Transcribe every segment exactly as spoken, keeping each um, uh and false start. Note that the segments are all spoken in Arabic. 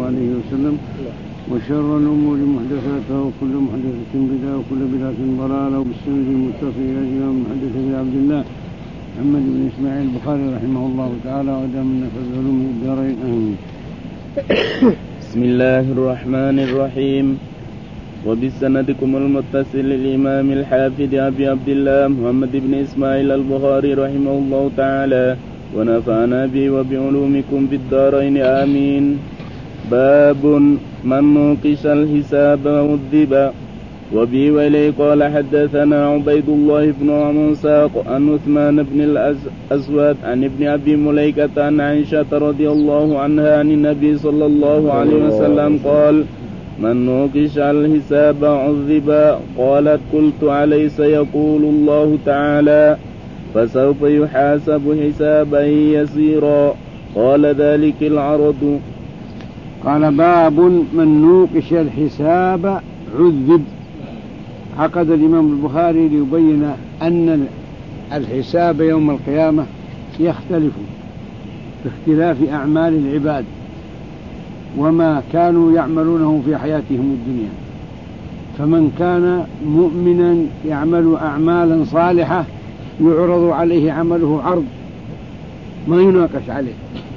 عليه وسلم، وشر الأمور محدثاتها، وكل محدثة بدعة، وكل بدعة ضلالة. وبالسند المتصل إلى الإمام المحدث أبي عبد الله محمد بن إسماعيل البخاري رحمه الله تعالى، وأدام النفع بعلومه الدارين آمين. بسم الله الرحمن الرحيم. وبسندكم المتصل للإمام الحافظ أبي عبد الله محمد بن إسماعيل البخاري رحمه الله تعالى، ونفعنا به وبعلومكم في الدارين آمين. باب من نوقش الحساب عذب. وبه وإليه قال حدثنا عبيد الله بن موسى عن عثمان بن الأسود عن ابن أبي مليكة عن عائشة رضي الله عنها عن النبي صلى الله عليه وسلم قال: من نوقش الحساب عذب. قالت: قلت: أليس يقول الله تعالى: فسوف يحاسب حسابا يسيرا؟ قال: ذلك العرض. قال: باب من نوقش الحساب عذب. عقد الإمام البخاري ليبين أن الحساب يوم القيامة يختلف باختلاف أعمال العباد وما كانوا يعملونه في حياتهم الدنيا. فمن كان مؤمنا يعمل أعمالا صالحة يعرض عليه عمله عرض ما يناقش عليه،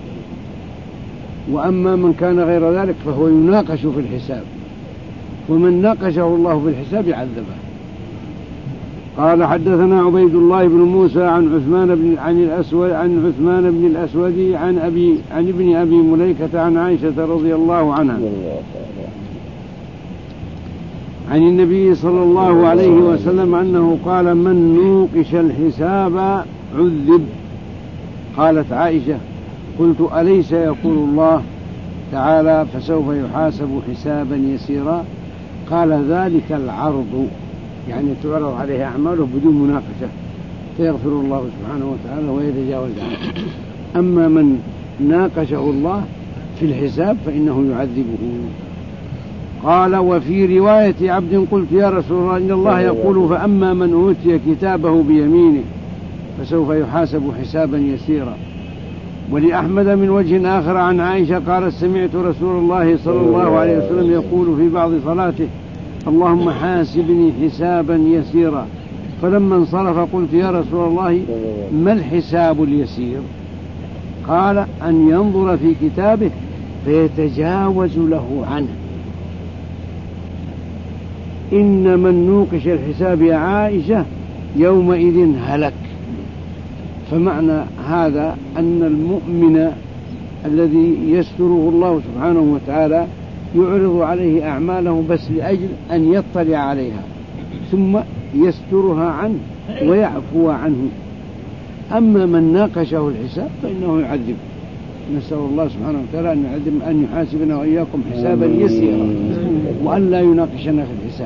وأما من كان غير ذلك فهو يناقش في الحساب، ومن ناقشه الله في الحساب يعذبه. قال: حدثنا عبيد الله بن موسى عن عثمان بن عن الأسود عن عثمان بن الأسود عن أبي عن ابن أبي مليكة عن عائشة رضي الله عنها عن النبي صلى الله عليه وسلم أنه قال: من نوقش الحساب عذب. قالت عائشة: قلت: أليس يقول الله تعالى: فسوف يحاسب حسابا يسيرا؟ قال: ذلك العرض، يعني تعرض عليه أعماله بدون مناقشة فيغفر الله سبحانه وتعالى ويتجاوز عنه. أما من ناقشه الله في الحساب فإنه يعذبه. قال: وفي رواية عبد قلت: يا رسول الله، إن الله يقول: فأما من أوتي كتابه بيمينه فسوف يحاسب حسابا يسيرا. ولأحمد من وجه آخر عن عائشة قالت: سمعت رسول الله صلى الله عليه وسلم يقول في بعض صلاته: اللهم حاسبني حسابا يسيرا. فلما انصرف قلت: يا رسول الله، ما الحساب اليسير؟ قال: أن ينظر في كتابه فيتجاوز له عنه. إن من نوقش الحساب يا عائشة يومئذ هلك. فمعنى هذا أن المؤمن الذي يستره الله سبحانه وتعالى يعرض عليه أعماله بس لأجل أن يطلع عليها ثم يسترها عنه ويعفو عنه. أما من ناقشه الحساب فإنه يعذب. نسأل الله سبحانه وتعالى أن يعذب أن يحاسبنا وإياكم حسابا يسيرا وأن لا يناقشنا في الحساب.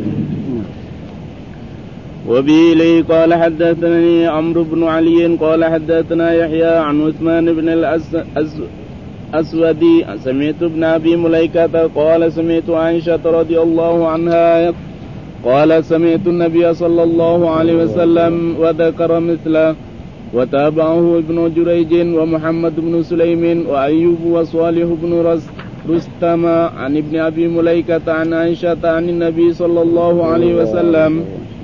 وبه قال: حدثني عمرو بن علي قال: حدثنا يحيى عن عثمان بن الأسود سمعت ابن أبي مليكة قال: سمعت عائشة رضي الله عنها قال: سمعت النبي صلى الله عليه وسلم وذكر مثله. وتابعه ابن جريج ومحمد بن سليم وأيوب وصالح بن رستم عن ابن أبي مليكة عن عائشة عن النبي صلى الله عليه وسلم.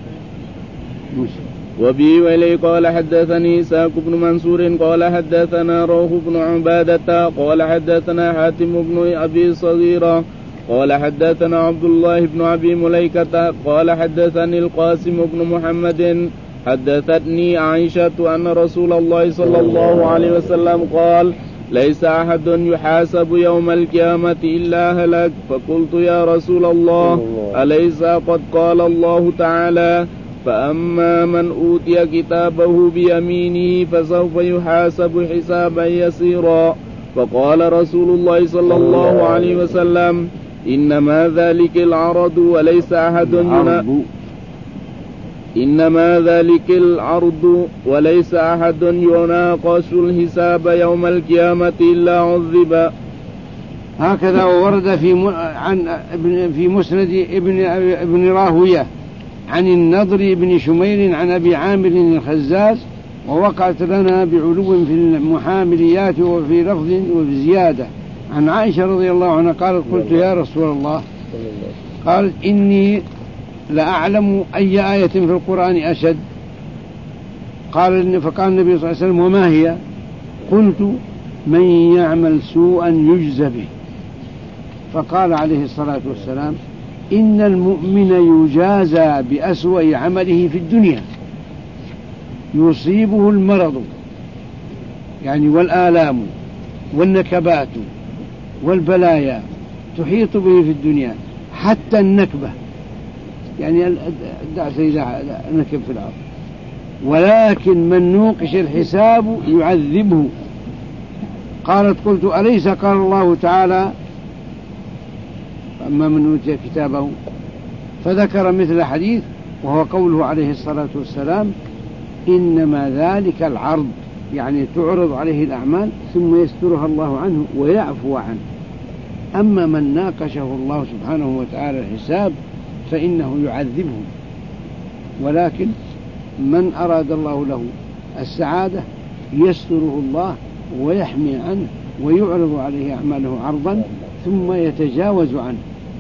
وبه وإليه قال: حدثني إسحاق بن منصور قال: حدثنا روح بن عبادة قال: حدثنا حاتم بن أبي صغيرة قال: حدثنا عبد الله بن أبي مليكة قال: حدثني القاسم بن محمد حدثتني عائشة أن رسول الله صلى الله عليه وسلم قال: ليس أحد يحاسب يوم القيامة إلا هلك. فقلت: يا رسول الله، أليس قد قال الله تعالى: فأما من أوتي كتابه بيمينه فسوف يحاسب حسابا يسيرا؟ فقال رسول الله صلى الله عليه وسلم: إنما ذلك العرض وليس أحد ينا... إنما ذلك العرض وليس أحد يناقش الحساب يوم القيامة إلا عذب. هكذا ورد في م... عن ابن في مسند ابن ابن راهويه عن النضر بن شميل عن أبي عامر الخزاز، ووقعت لنا بعلو في المحامليات وفي لفظ وفي زيادة عن عائشة رضي الله عنها قالت قلت يا رسول الله، قالت إني لأعلم أي آية في القرآن أشد. قال فقال النبي صلى الله عليه وسلم وما هي؟ قلت من يعمل سوءا يجزى به. فقال عليه الصلاة والسلام إن المؤمن يجازى بأسوأ عمله في الدنيا، يصيبه المرض يعني والآلام والنكبات والبلايا تحيط به في الدنيا، حتى النكبة يعني الدعس إذا نكب في الأرض، ولكن من نوقش الحساب يعذبه. قالت قلت أليس قال الله تعالى أما من أوتي كتابه، فذكر مثل حديث وهو قوله عليه الصلاة والسلام إنما ذلك العرض، يعني تعرض عليه الأعمال ثم يسترها الله عنه ويعفو عنه. أما من ناقشه الله سبحانه وتعالى الحساب فإنه يعذبه، ولكن من أراد الله له السعادة يستره الله ويحمي عنه ويعرض عليه أعماله عرضا ثم يتجاوز عنه.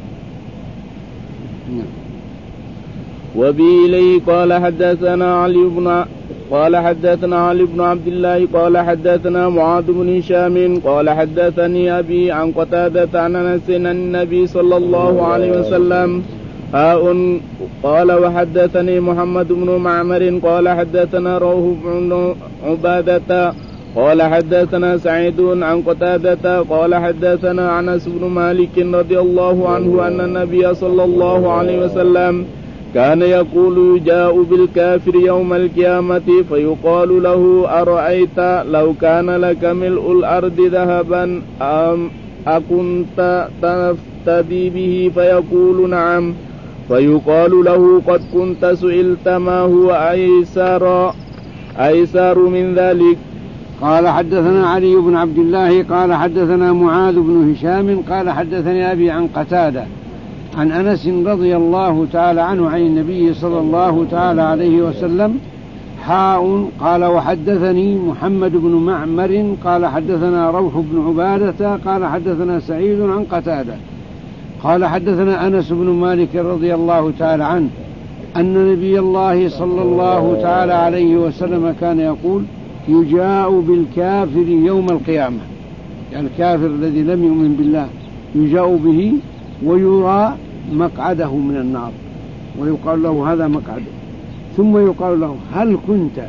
وبه إليه قال حدثنا علي بن قال حدثنا علي بن عبد الله قال حدثنا معاذ بن هشام قال حدثني أبي عن قتادة عن أنس عن النبي صلى الله عليه وسلم هاء قال وحدثني محمد بن معمر قال حدثنا روح بن عبادة قال حدثنا سعيد عن قتادة قال حدثنا أنس بن مالك رضي الله عنه أن النبي صلى الله عليه وسلم كان يقول يجاء بالكافر يوم القيامة فيقال له أرأيت لو كان لك ملء الأرض ذهبا أم أكنت تفتدي به؟ فيقول نعم. فيقال له قد كنت سئلت ما هو أيسر أيسر من ذلك. قال حدثنا علي بن عبد الله قال حدثنا معاذ بن هشام قال حدثني أبي عن قتادة عن أنس رضي الله تعالى عنه عن النبي صلى الله تعالى عليه وسلم حاء قال وحدثني محمد بن معمر قال حدثنا روح بن عبادة قال حدثنا سعيد عن قتادة قال حدثنا أنس بن مالك رضي الله تعالى عنه أن نبي الله صلى الله تعالى عليه وسلم كان يقول يجاء بالكافر يوم القيامة، يعني الكافر الذي لم يؤمن بالله يجاء به ويرى مقعده من النار ويقال له هذا مقعده، ثم يقال له هل كنت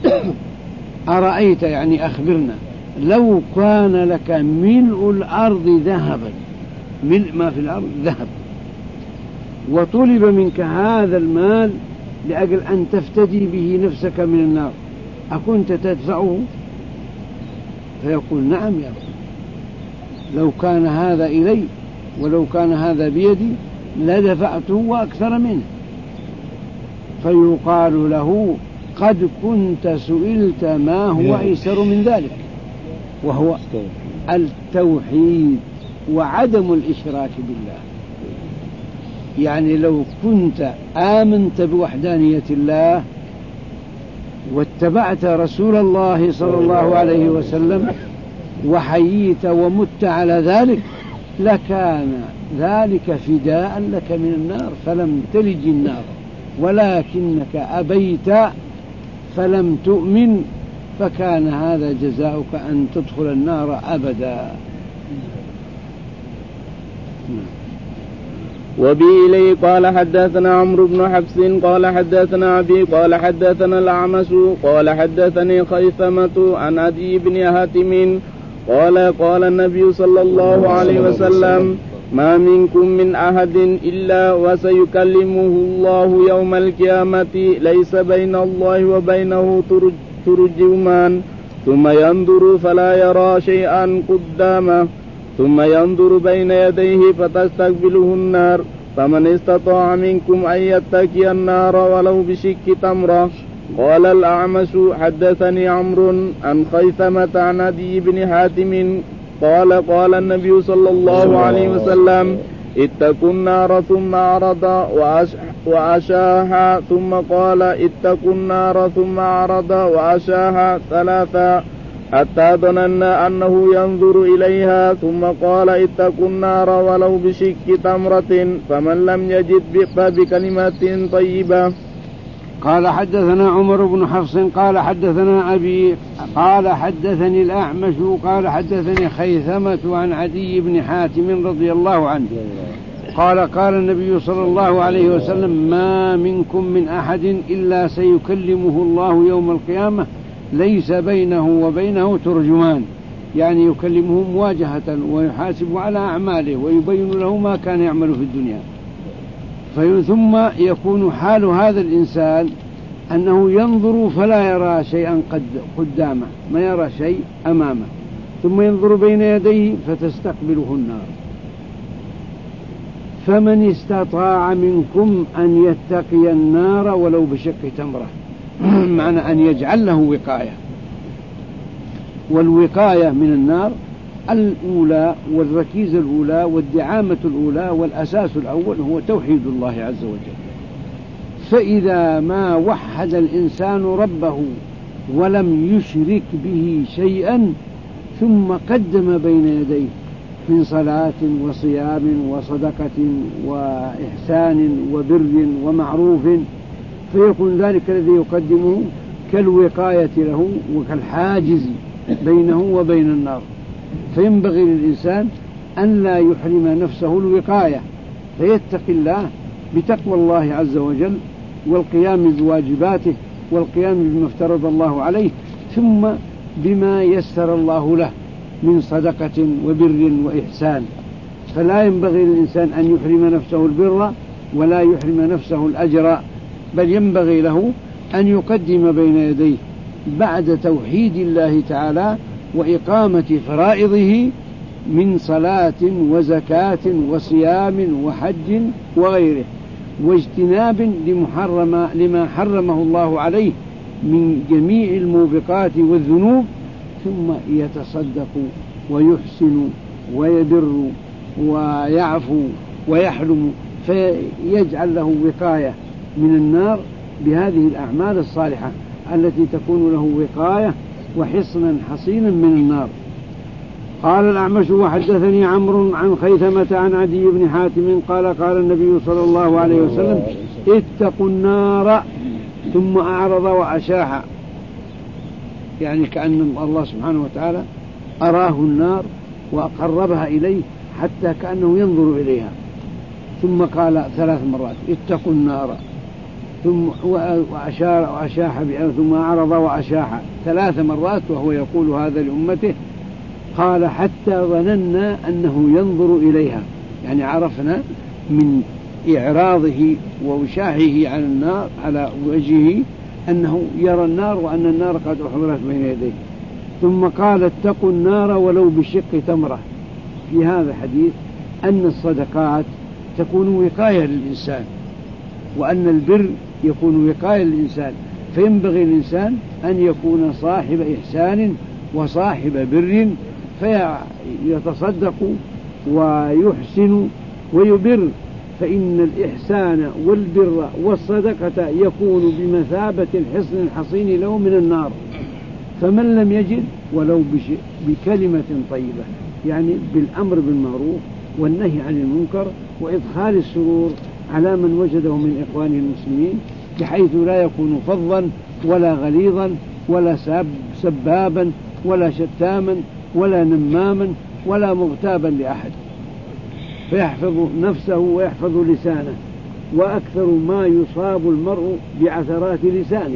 أرأيت يعني أخبرنا لو كان لك ملء الأرض ذهبا، ملء ما في الأرض ذهب، وطلب منك هذا المال لأجل أن تفتدي به نفسك من النار، أكنت تدفعه؟ فيقول نعم يا رب، لو كان هذا إلي ولو كان هذا بيدي لدفعته وأكثر منه. فيقال له قد كنت سئلت ما هو أيسر من ذلك، وهو التوحيد وعدم الإشراك بالله. يعني لو كنت آمنت بوحدانية الله واتبعت رسول الله صلى الله عليه وسلم وحييت ومت على ذلك لكان ذلك فداء لك من النار فلم تلج النار، ولكنك أبيت فلم تؤمن فكان هذا جزاؤك أن تدخل النار أبدا. وبه إليه قال حدثنا عمرو بن حفص قال حدثنا أبي قال حدثنا الأعمش قال حدثني خيثمة عن عدي بن هاتم قال قال النبي صلى الله عليه وسلم ما منكم من أحد إلا وسيكلمه الله يوم القيامة ليس بين الله وبينه ترجمان، ثم ينظر فلا يرى شيئا قدامه، ثم ينظر بين يديه فتستقبله النار، فمن استطاع منكم أن يتقي النار ولو بشق تمرة. قال الأعمش حدثني عمرو عن خيثمة عن عدي بن حاتم قال قال النبي صلى الله عليه وسلم اتقوا النار ثم أعرض وأشاها، ثم قال اتقوا النار ثم أعرض وأشاها ثلاثا، حتى ظننا أنه ينظر إليها ثم قال اتقوا النار ولو بشق تمرة فمن لم يجد فبكلمة طيبة. قال حدثنا عمر بن حفص قال حدثنا أبي قال حدثني الأعمش قال حدثني خيثمة عن عدي بن حاتم رضي الله عنه قال قال النبي صلى الله عليه وسلم ما منكم من أحد إلا سيكلمه الله يوم القيامة ليس بينه وبينه ترجمان، يعني يكلمه مواجهة ويحاسب على أعماله ويبين له ما كان يعمل في الدنيا. ثم يكون حال هذا الإنسان أنه ينظر فلا يرى شيئا قد قدامه، ما يرى شيء أمامه، ثم ينظر بين يديه فتستقبله النار. فمن استطاع منكم أن يتقي النار ولو بشق تمرة، معنى أن يجعل له وقاية. والوقاية من النار الأولى والركيزة الأولى والدعامة الأولى والأساس الأول هو توحيد الله عز وجل. فإذا ما وحد الإنسان ربه ولم يشرك به شيئا ثم قدم بين يديه من صلاة وصيام وصدقة وإحسان وبر ومعروف، فيكون ذلك الذي يقدمه كالوقاية له وكالحاجز بينه وبين النار. فينبغي للإنسان أن لا يحرم نفسه الوقاية، فيتقي الله بتقوى الله عز وجل والقيام بواجباته والقيام بما افترض الله عليه، ثم بما يسر الله له من صدقة وبر وإحسان. فلا ينبغي للإنسان أن يحرم نفسه البر ولا يحرم نفسه الأجر، بل ينبغي له أن يقدم بين يديه بعد توحيد الله تعالى وإقامة فرائضه من صلاة وزكاة وصيام وحج وغيره، واجتناب لمحرم لما حرمه الله عليه من جميع الموبقات والذنوب، ثم يتصدق ويحسن ويبر ويعفو ويحلم، فيجعل له وقاية من النار بهذه الأعمال الصالحة التي تكون له وقاية وحصنا حصينا من النار. قال الأعمش وحدثني عمرو عن خيثمة عن عدي بن حاتم قال قال النبي صلى الله عليه وسلم اتقوا النار، ثم أعرض وأشاح، يعني كأن الله سبحانه وتعالى أراه النار وقربها إليه حتى كأنه ينظر إليها، ثم قال ثلاث مرات اتقوا النار، ثم وأشار وأشاح ثم أعرض وأشاح ثلاث مرات وهو يقول هذا لأمته. قال حتى ظننا أنه ينظر إليها، يعني عرفنا من إعراضه ووشاحه على النار على وجهه أنه يرى النار وأن النار قد أحضرت بين يديه. ثم قال اتقوا النار ولو بشق تمرة. في هذا الحديث أن الصدقات تكون وقاية للإنسان، وأن البر يكون وقاية للإنسان، فينبغي الإنسان أن يكون صاحب إحسان وصاحب بر، فيتصدق ويحسن ويبر، فإن الإحسان والبر والصدقة يكون بمثابة الحصن الحصين له من النار. فمن لم يجد ولو بكلمة طيبة، يعني بالأمر بالمعروف والنهي عن المنكر وإدخال السرور على من وجده من إخوانه المسلمين، بحيث لا يكون فظا ولا غليظا ولا سب سبابا ولا شتاما ولا نماما ولا مغتابا لأحد، فيحفظ نفسه ويحفظ لسانه. وأكثر ما يصاب المرء بعثرات لسانه،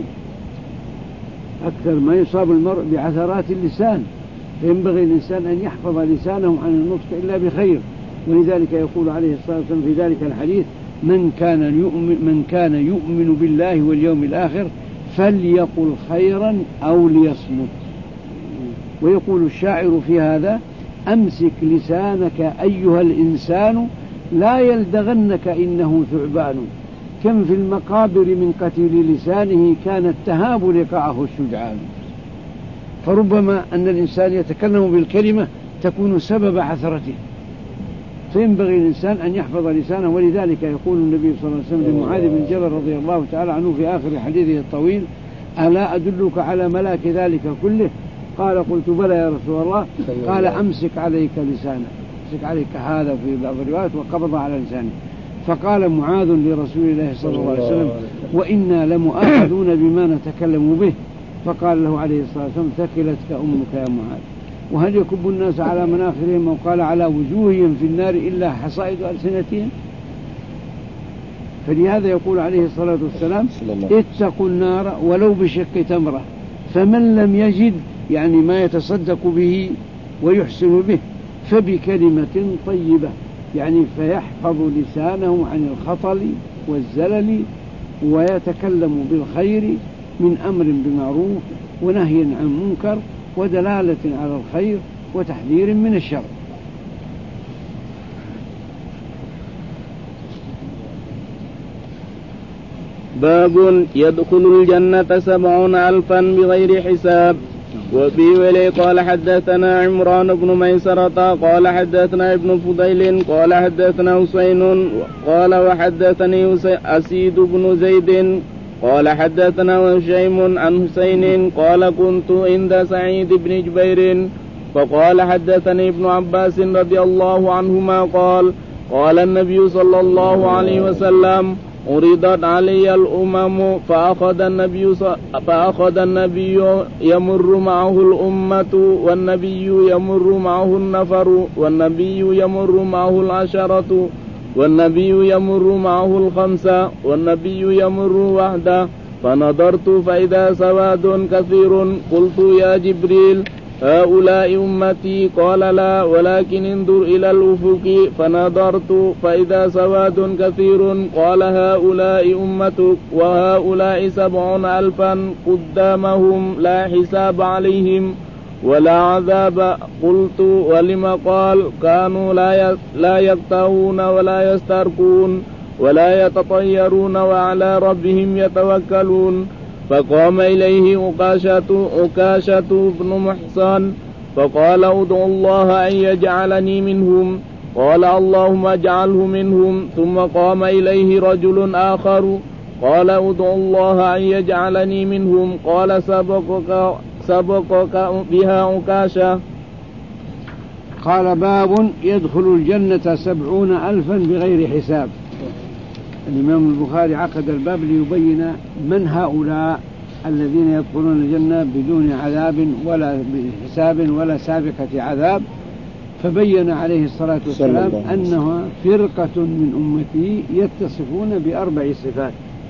أكثر ما يصاب المرء بعثرات اللسان، فينبغي الإنسان أن يحفظ لسانه عن النطق إلا بخير. ولذلك يقول عليه الصلاة والسلام في ذلك الحديث من كان يؤمن, من كان يؤمن بالله واليوم الآخر فليقل خيرا أو ليصمت. ويقول الشاعر في هذا أمسك لسانك أيها الإنسان لا يلدغنك إنه ثعبان، كم في المقابر من قتيل لسانه كانت تهاب لقاءه الشجعان. فربما أن الإنسان يتكلم بالكلمة تكون سبب عثرته، فينبغي الإنسان أن يحفظ لسانه. ولذلك يقول النبي صلى الله عليه وسلم لمعاذ بن جبل رضي الله تعالى عنه في آخر حديثه الطويل ألا أدلك على ملاك ذلك كله؟ قال قلت بلى يا رسول الله. قال أمسك عليك لسانك، أمسك عليك هذا في بعض الروايات، وقبض على لسانه. فقال معاذ لرسول الله صلى الله عليه وسلم وإنا لمؤاخذون بما نتكلم به. فقال له عليه الصلاة والسلام ثكلتك أمك يا معاذ. وهل يكب الناس على مناخرهم وقال على وجوههم في النار إلا حصائد ألسنتهم؟ فلهذا يقول عليه الصلاة والسلام اتقوا النار ولو بشق تمرة. فمن لم يجد يعني ما يتصدق به ويحسن به فبكلمة طيبة، يعني فيحفظ لسانه عن الخطل والزلل ويتكلم بالخير من أمر بمعروف ونهي عن منكر ودلالة على الخير وتحذير من الشر. باب يدخل الجنة سبعون ألفا بغير حساب. وفي ولي قال حدثنا عمران بن ميسرة قال حدثنا ابن فضيل قال حدثنا حسين قال وحدثني أسيد بن زيد قال حدثنا هشيم عن حسين قال كنت عند سعيد بن جبير فقال حدثني ابن عباس رضي الله عنهما قال قال النبي صلى الله عليه وسلم عرضت علي الأمم فأخذ النبي فأخذ النبي يمر معه الأمة والنبي يمر معه النفر والنبي يمر معه العشرة والنبي يمر معه الخمسة والنبي يمر وحده. فنظرت فإذا سواد كثير قلت يا جبريل هؤلاء أمتي؟ قال لا ولكن انظر إلى الأفق. فنظرت فإذا سواد كثير قال هؤلاء أمتك وهؤلاء سبعون ألفا قدامهم لا حساب عليهم ولا عذاب. قلت ولم؟ قال كانوا لا يقطعون ولا يسترقون ولا يتطيرون وعلى ربهم يتوكلون. فقام إليه أكاشة أكاشة بن محصن فقال ادعوا الله أن يجعلني منهم. قال اللهم اجعله منهم. ثم قام إليه رجل آخر قال ادعوا الله أن يجعلني منهم. قال سبقك سبقك بها أكاشة. قال باب يدخل الجنة سبعون ألفا بغير حساب. الإمام البخاري عقد الباب ليبين من هؤلاء الذين يدخلون الجنة بدون عذاب ولا حساب ولا سابقة عذاب. فبين عليه الصلاة والسلام أنها فرقة من أمته يتصفون بأربع صفات،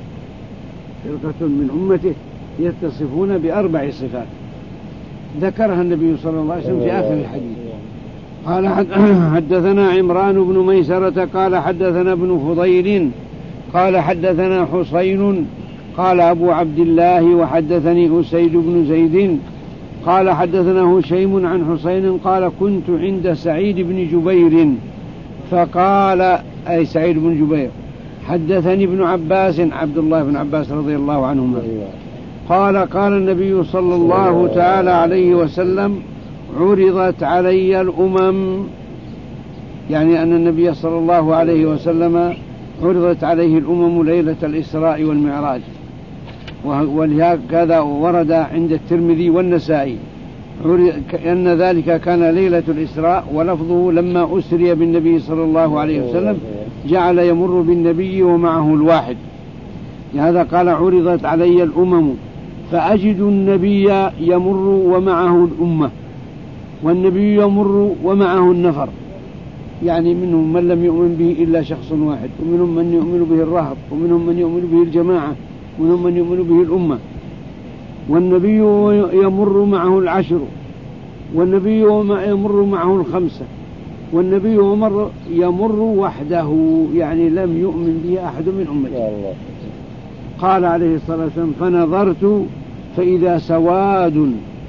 فرقة من أمته يتصفون بأربع صفات ذكرها النبي صلى الله عليه وسلم في آخر الحديث. قال حدثنا عمران بن ميسرة قال حدثنا ابن فضيل قال حدثنا حسين قال أبو عبد الله وحدثني أسيد بن زيد قال حدثنا هشيم عن حسين قال كنت عند سعيد بن جبير فقال أي سعيد بن جبير حدثني ابن عباس عبد الله بن عباس رضي الله عنهما قال قال النبي صلى الله تعالى عليه وسلم عرضت علي الأمم، يعني أن النبي صلى الله عليه وسلم عرضت عليه الأمم ليلة الإسراء والمعراج. ولهذا ورد عند الترمذي والنسائي أن ذلك كان ليلة الإسراء، ولفظه لما أسري بالنبي صلى الله عليه وسلم جعل يمر بالنبي ومعه الواحد. لهذا قال عرضت علي الأمم فأجد النبي يمر ومعه الأمة والنبي يمر ومعه النفر، يعني منهم من لم يؤمن به إلا شخص واحد، ومنهم من يؤمن به الرهط، ومنهم من يؤمن به الجماعة، ومنهم من يؤمن به الأمة. والنبي يمر معه العشر، والنبي يمر معه الخمسة، والنبي يمر, يمر وحده، يعني لم يؤمن به أحد من أمته. قال عليه الصلاة والسلام فنظرت فإذا سواد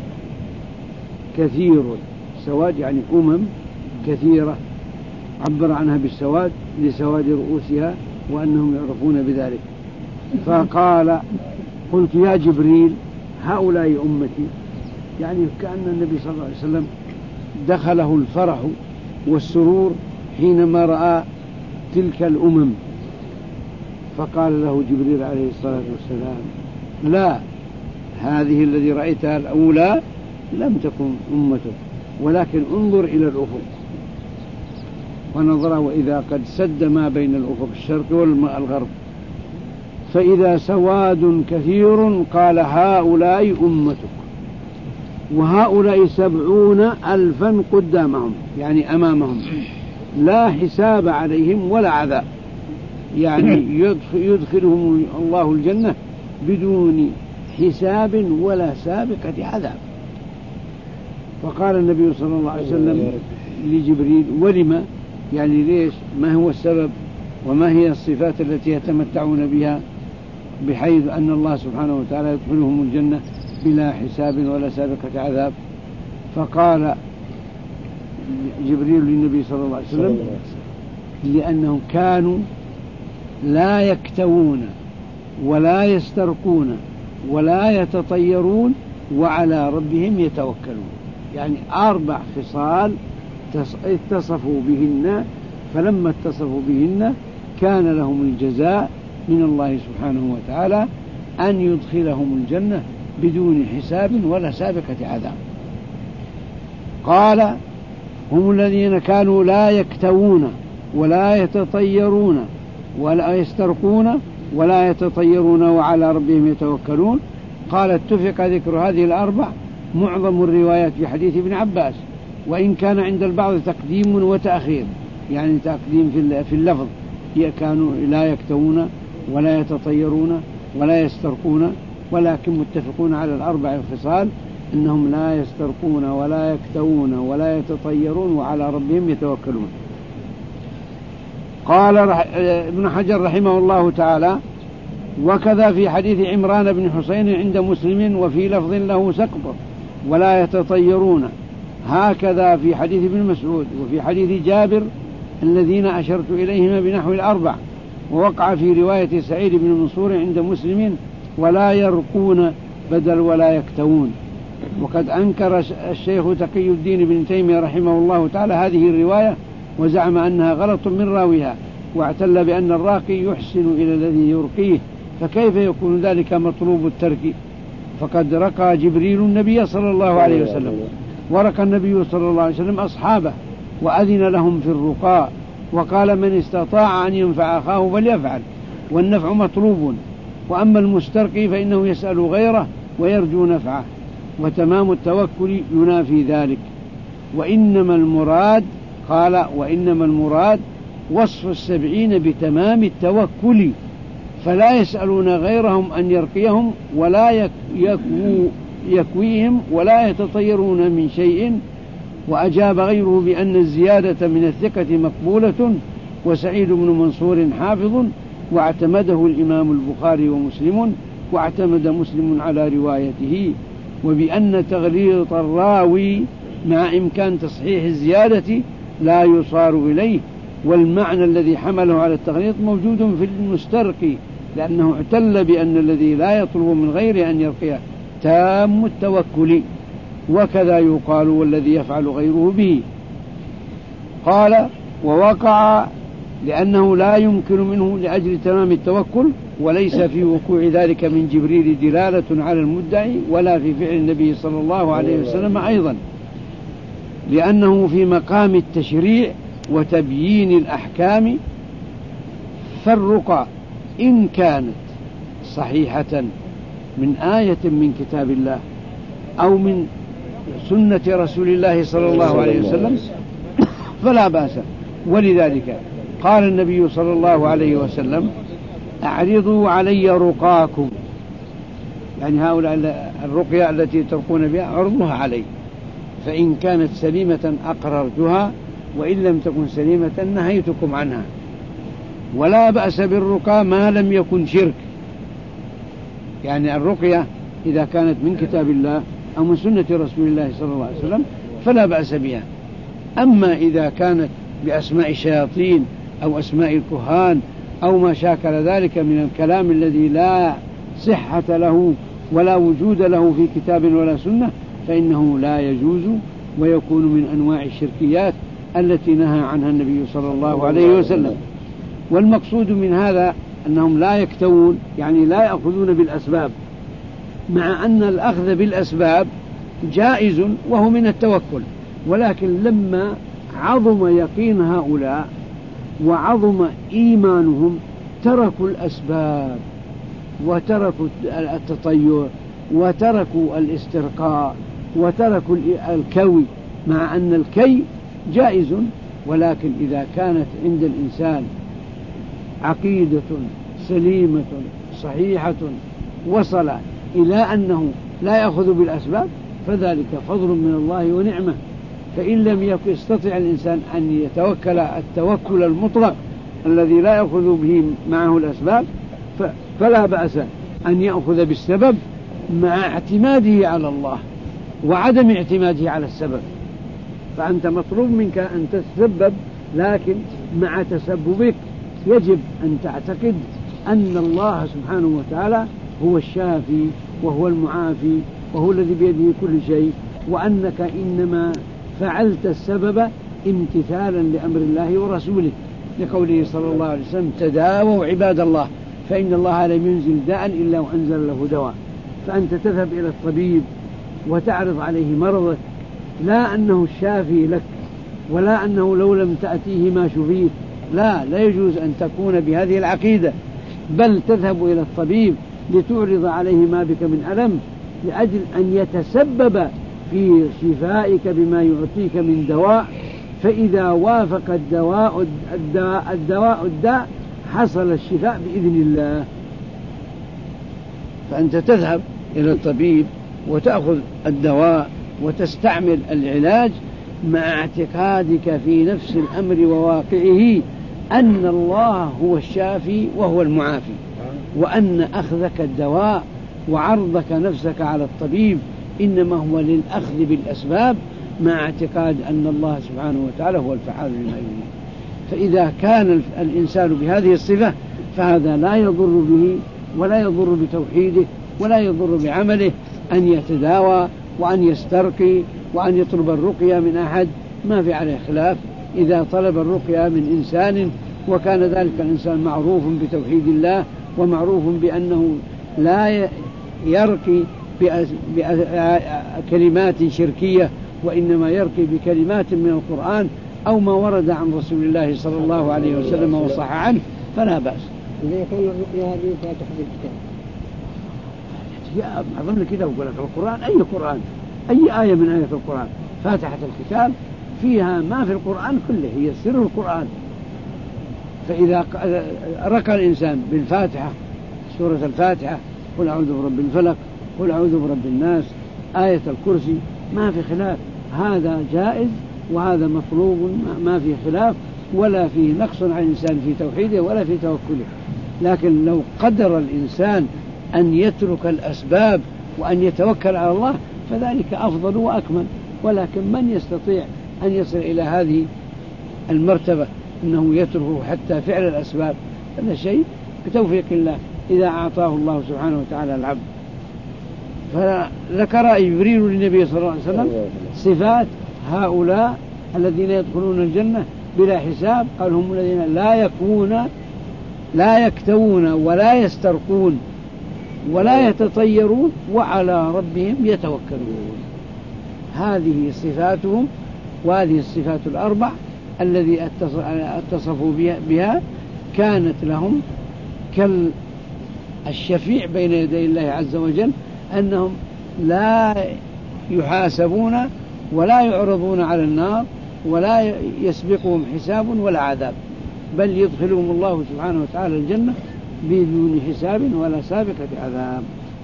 كثير، سواد يعني أمم كثيرة عبر عنها بالسواد لسواد رؤوسها وأنهم يعرفون بذلك. فقال قلت يا جبريل هؤلاء أمتي، يعني كأن النبي صلى الله عليه وسلم دخله الفرح والسرور حينما رأى تلك الأمم. فقال له جبريل عليه الصلاة والسلام لا، هذه الذي رأيتها الأولى لم تكن أمتك، ولكن انظر إلى الأفق. ونظر وإذا قد سد ما بين الأفق الشرقي والغرب فإذا سواد كثير قال هؤلاء أمتك، وهؤلاء سبعون ألفا قدامهم يعني أمامهم، لا حساب عليهم ولا عذاب، يعني يدخلهم الله الجنة بدون حساب ولا سابقة عذاب. فقال النبي صلى الله عليه وسلم لجبريل ولما، يعني ليش، ما هو السبب وما هي الصفات التي يتمتعون بها بحيث أن الله سبحانه وتعالى يدخلهم الجنة بلا حساب ولا سابقة عذاب؟ فقال جبريل للنبي صلى الله عليه وسلم لأنهم كانوا لا يكتوون ولا يسترقون ولا يتطيرون وعلى ربهم يتوكلون، يعني أربع خصال اتصفوا بهن، فلما اتصفوا بهن كان لهم الجزاء من الله سبحانه وتعالى أن يدخلهم الجنة بدون حساب ولا سابقة عذاب. قال هم الذين كانوا لا يكتوون ولا يتطيرون ولا يسترقون ولا يتطيرون وعلى ربهم يتوكلون. قال اتفق ذكر هذه الأربع معظم الروايات في حديث ابن عباس، وإن كان عند البعض تقديم وتأخير، يعني تقديم في اللفظ كانوا لا يكتوون ولا يتطيرون ولا يسترقون، ولكن متفقون على الأربع الخصال أنهم لا يسترقون ولا يكتوون ولا يتطيرون وعلى ربهم يتوكلون. قال ابن حجر رحمه الله تعالى وكذا في حديث عمران بن حسين عند مسلم وفي لفظ له سقط ولا يتطيرون، هكذا في حديث ابن مسعود وفي حديث جابر الذين أشرت إليهما بنحو الأربع. ووقع في رواية سعيد بن منصور عند مسلم ولا يرقون بدل ولا يكتوون. وقد أنكر الشيخ تقي الدين بن تيمية رحمه الله تعالى هذه الرواية وزعم أنها غلط من راويها، واعتل بأن الراقي يحسن إلى الذي يرقيه، فكيف يكون ذلك مطلوب الترك؟ فقد رقى جبريل النبي صلى الله عليه وسلم، ورقى النبي صلى الله عليه وسلم أصحابه وأذن لهم في الرقاء، وقال من استطاع أن ينفع أخاه فليفعل، والنفع مطلوب، وأما المسترقي فإنه يسأل غيره ويرجو نفعه، وتمام التوكل ينافي ذلك. وإنما المراد قال وإنما المراد وصف السبعين بتمام التوكل، فلا يسألون غيرهم أن يرقيهم ولا يكوو يكويهم ولا يتطيرون من شيء. وأجاب غيره بأن الزيادة من الثقة مقبولة، وسعيد بن منصور حافظ، واعتمده الإمام البخاري ومسلم، واعتمد مسلم على روايته، وبأن تغليط الراوي مع إمكان تصحيح الزيادة لا يصار إليه، والمعنى الذي حمله على التغليط موجود في المسترقي، لأنه اعتل بأن الذي لا يطلب من غيره أن يرقيه تام التوكل، وكذا يقال والذي يفعل غيره به. قال ووقع لأنه لا يمكن منه لأجل تمام التوكل، وليس في وقوع ذلك من جبريل دلالة على المدعي ولا في فعل النبي صلى الله عليه وسلم أيضا، لأنه في مقام التشريع وتبيين الأحكام. فالرقى إن كانت صحيحة من آية من كتاب الله أو من سنة رسول الله صلى الله عليه وسلم فلا بأس. ولذلك قال النبي صلى الله عليه وسلم أعرضوا علي رقاكم، يعني هؤلاء الرقية التي ترقون بها عرضها علي، فإن كانت سليمة أقررتها، وإن لم تكن سليمة نهيتكم عنها. ولا بأس بالرقى ما لم يكن شرك، يعني الرقية إذا كانت من كتاب الله أو من سنة رسول الله صلى الله عليه وسلم فلا بأس بها. أما إذا كانت بأسماء الشياطين أو أسماء الكهان أو ما شاكل ذلك من الكلام الذي لا صحة له ولا وجود له في كتاب ولا سنة فإنه لا يجوز، ويكون من أنواع الشركيات التي نهى عنها النبي صلى الله عليه وسلم. والمقصود من هذا أنهم لا يكتوون، يعني لا يأخذون بالأسباب، مع أن الأخذ بالأسباب جائز وهو من التوكل، ولكن لما عظم يقين هؤلاء وعظم إيمانهم تركوا الأسباب وتركوا التطير وتركوا الاسترقاء وتركوا الكوي، مع أن الكي جائز، ولكن إذا كانت عند الإنسان عقيدة سليمة صحيحة وصل إلى أنه لا يأخذ بالأسباب فذلك فضل من الله ونعمة. فإن لم يستطع الإنسان أن يتوكل التوكل المطلق الذي لا يأخذ به معه الأسباب فلا بأس أن يأخذ بالسبب مع اعتماده على الله وعدم اعتماده على السبب. فأنت مطلوب منك أن تتسبب، لكن مع تسببك يجب أن تعتقد أن الله سبحانه وتعالى هو الشافي وهو المعافي وهو الذي بيده كل شيء، وأنك إنما فعلت السبب امتثالا لأمر الله ورسوله، لقوله صلى الله عليه وسلم: تداووا عباد الله فإن الله لم ينزل داء إلا وأنزل له دواء. فأنت تذهب إلى الطبيب وتعرض عليه مرضك، لا أنه الشافي لك ولا أنه لو لم تأتيه ما شفيت، لا لا يجوز أن تكون بهذه العقيدة، بل تذهب إلى الطبيب لتعرض عليه ما بك من ألم لأجل أن يتسبب في شفائك بما يعطيك من دواء، فإذا وافق الدواء الدواء, الدواء الداء حصل الشفاء بإذن الله. فأنت تذهب إلى الطبيب وتأخذ الدواء وتستعمل العلاج مع اعتقادك في نفس الأمر وواقعه أن الله هو الشافي وهو المعافي، وأن أخذك الدواء وعرضك نفسك على الطبيب إنما هو للأخذ بالأسباب مع اعتقاد أن الله سبحانه وتعالى هو الفعال لما يريد. فإذا كان الإنسان بهذه الصفة فهذا لا يضر به ولا يضر بتوحيده ولا يضر بعمله أن يتداوى وأن يسترقي وأن يطلب الرقية من أحد، ما في عليه خلاف إذا طلب الرقية من إنسان وكان ذلك الإنسان معروف بتوحيد الله ومعروف بأنه لا يرقي بكلمات شركية وإنما يرقي بكلمات من القرآن أو ما ورد عن رسول الله صلى الله عليه وسلم وصح عنه فلا بأس. إذا كان الرقية هذه فاتحة الكتاب يا أظن كده أقول لك القرآن أي قرآن أي آية من آية القرآن فاتحة الكتاب فيها ما في القرآن كله، هي سر القرآن. فإذا رقى الإنسان بالفاتحة سورة الفاتحة قل أعوذ برب الفلق قل أعوذ برب الناس آية الكرسي ما في خلاف، هذا جائز وهذا مطلوب ما في خلاف ولا في نقص عن الإنسان في توحيده ولا في توكله. لكن لو قدر الإنسان أن يترك الأسباب وأن يتوكل على الله فذلك أفضل وأكمل، ولكن من يستطيع أن يصل إلى هذه المرتبة أنه يترك حتى فعل الأسباب؟ هذا شيء بتوفيق الله إذا أعطاه الله سبحانه وتعالى العبد. فذكر جبريل للنبي صلى الله عليه وسلم صفات هؤلاء الذين يدخلون الجنة بلا حساب، قال هم الذين لا يكون لا يكتوون ولا يسترقون ولا يتطيرون وعلى ربهم يتوكلون. هذه صفاتهم، وهذه الصفات الأربع الذي اتصفوا بها كانت لهم كالشفيع بين يدي الله عز وجل، أنهم لا يحاسبون ولا يعرضون على النار ولا يسبقهم حساب ولا عذاب، بل يدخلهم الله سبحانه وتعالى الجنة بدون حساب ولا سابقة عذاب.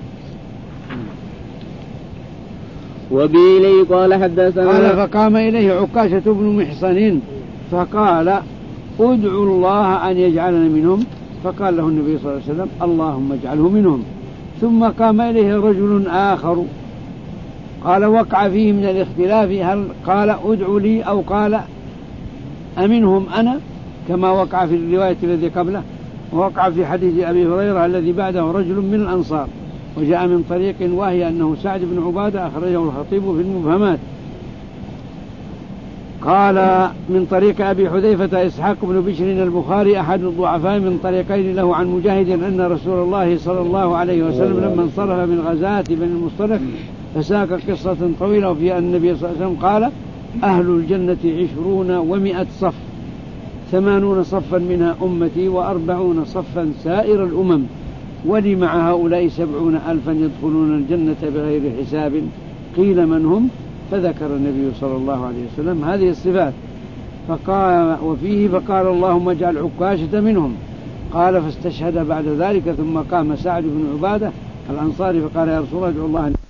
وبه إليه قال حدثنا قال فقام إليه عكاشة بن محصن فقال ادعوا الله أن يجعلنا منهم، فقال له النبي صلى الله عليه وسلم اللهم اجعله منهم. ثم قام إليه رجل آخر قال وقع فيه من الاختلاف هل قال ادعوا لي أو قال أمنهم أنا كما وقع في الرواية الذي قبله، ووقع في حديث أبي هريرة الذي بعده رجل من الأنصار، وجاء من طريق وهي أنه سعد بن عبادة أخرجه الخطيب في المبهمات. قال من طريق أبي حذيفة إسحاق بن بشر البخاري أحد الضعفاء من طريقين له عن مجاهد أن رسول الله صلى الله عليه وسلم لما انصرف من غزاة بني المصطلق فساق قصة طويلة وفيها النبي صلى الله عليه وسلم قال أهل الجنة عشرون ومائة صف، ثمانون صفا منها أمتي وأربعون صفا سائر الأمم، ولي مع هؤلاء سبعون ألفا يدخلون الجنة بغير حساب. قيل من هم؟ فذكر النبي صلى الله عليه وسلم هذه الصفات. فقال وفيه فقال اللهم اجعل عكاشة منهم. قال فاستشهد بعد ذلك، ثم قام سعد بن عبادة الأنصاري فقال يا رسول الله ادعو الله